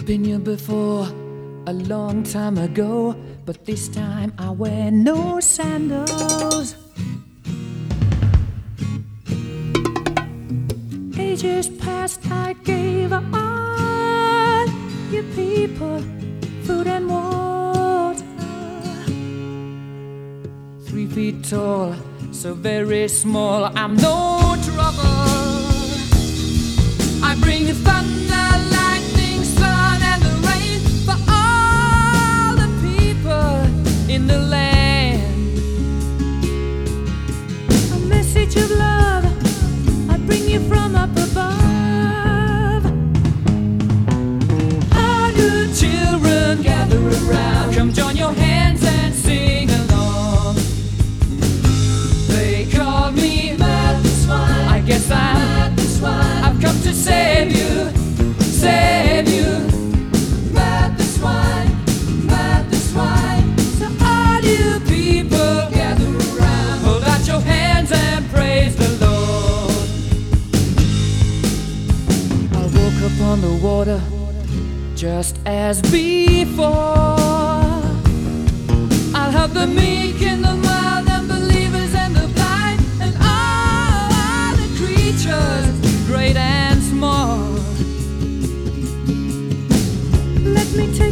Been here before, a long time ago, but this time I wear no sandals. Ages past I gave all you people food and water. 3 feet tall, so very small, I'm no trouble. I bring thunder, lightning, sun, and the rain for all the people in the land. A message of love I bring you from up above. All you children gather around, come join your hands and sing along. They call me Mad the Swine, I guess I've come to save you, save you. Mad the swine, mad the swine. So all you people gather around, hold out your hands and praise the Lord. I woke up on the water just as before. I'll have the meek and the mild, unbelievers and the blind, and all the creatures, great and small. Let me tell